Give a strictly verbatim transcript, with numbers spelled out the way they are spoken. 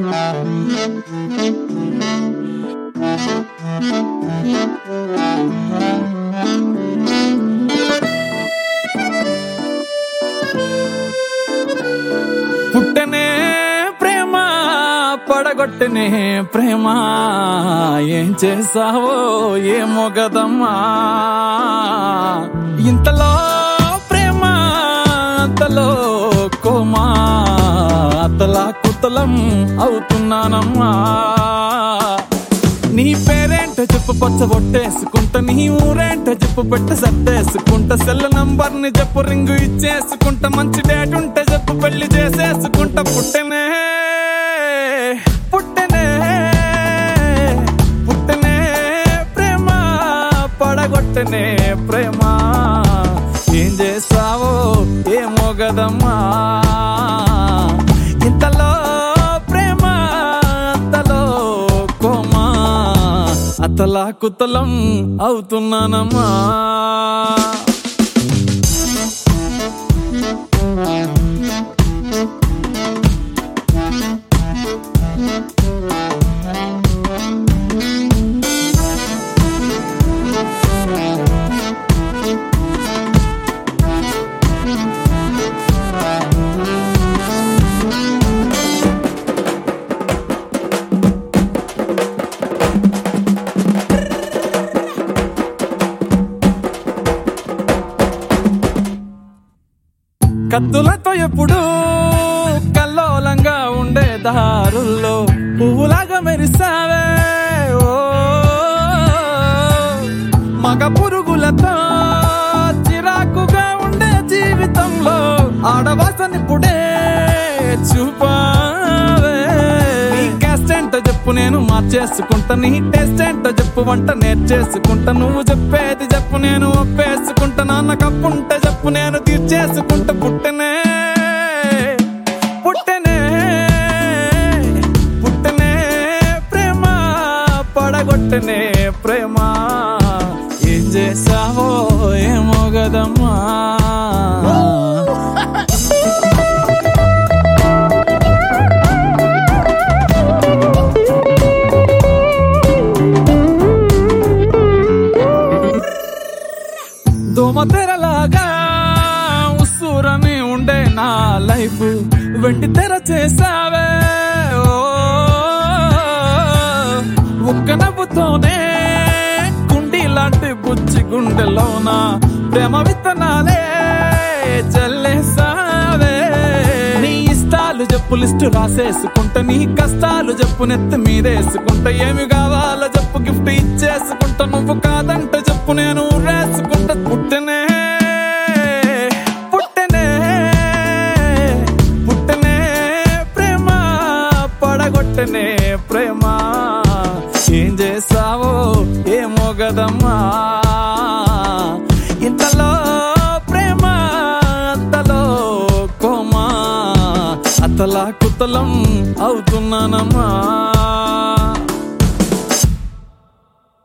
పుట్టనే ప్రేమ పడగొట్టనే ప్రేమ, ఏం చేసావో ఏమో గదమ్మా. ఇంతలో ప్రేమ అంతలో కోమా, అతలా కుతలం అవుతున్నానమ్మా. నీ పేరేంట చెప్పు పచ్చ బొట్టేసుకుంటా, నీ ఊరేంట చెప్పు పెట్ట సర్దేసుకుంటా, సెల్ నంబర్ ని చెప్పు రింగు ఇచ్చేసుకుంటా, మంచి డేట్ ఉంటే చెప్పు పెళ్లి చేసేసుకుంటా. పుట్టనే పుట్టనే పుట్టనే ప్రేమ పడగొట్టనే ప్రేమ, ఏం చేసావో ఏమో గదమ్మా. ఇంతలో ప్రేమ అంతలో కోమా, అతలా కుతలం అవుతున్నానమ్మా. కత్తులతో ఎప్పుడు కల్లోలంగా ఉండే దారుల్లో పువ్వులాగా మెరిసావే, ఓ మగ పురుగులతో చిరాకుగా ఉండే జీవితంలో ఆడవాసనిప్పుడే చూపావే. నీ క్యాస్ట్ ఏంటో చెప్పు నేను మార్చేసుకుంటా, నీ టేస్ట్ ఏంటో చెప్పు వంట నేర్చేసుకుంటా, నువ్వు చెప్పేది చెప్పు నేను ఒప్పేసుకుంటా, నాన్న కప్పుంటే చెప్పు నేను తీర్చేసుకుంటా. పుట్టనే పుట్టనే పుట్టనే ప్రేమ పడగొట్టనే ప్రేమ, ఏం చేసావో ఏమో గదమ్మా. దోమతెరలాగా ఉస్సూరని ఉండే నా లైఫ్ వెండి తెర చేసావే, ఓ ఒక్క నవ్వుతోనే కుండి లాంటి బుచ్చి గుండెలోన ప్రేమ విత్తనాలే చల్లేసావే. నీ ఇష్టాలు చెప్పు లిస్టు రాసేసుకుంటా, నీ కష్టాలు చెప్పు నెత్తి మీదేసుకుంటా, ఏమి కావాలో చెప్పు గిఫ్ట్ ఇచ్చేసుకుంటా, నువ్వు కాదంటే చెప్పు నేను రేసుకుంటా. పుట్టనే పుట్టనే పుట్టనే ప్రేమ పడగొట్టనే ప్రేమ, ఏం చేసావో ఏమో గదమ్మా. ఇంతలో ప్రేమ అంతలో కోమా, అతలా కుతలం అవుతున్నానమ్మా.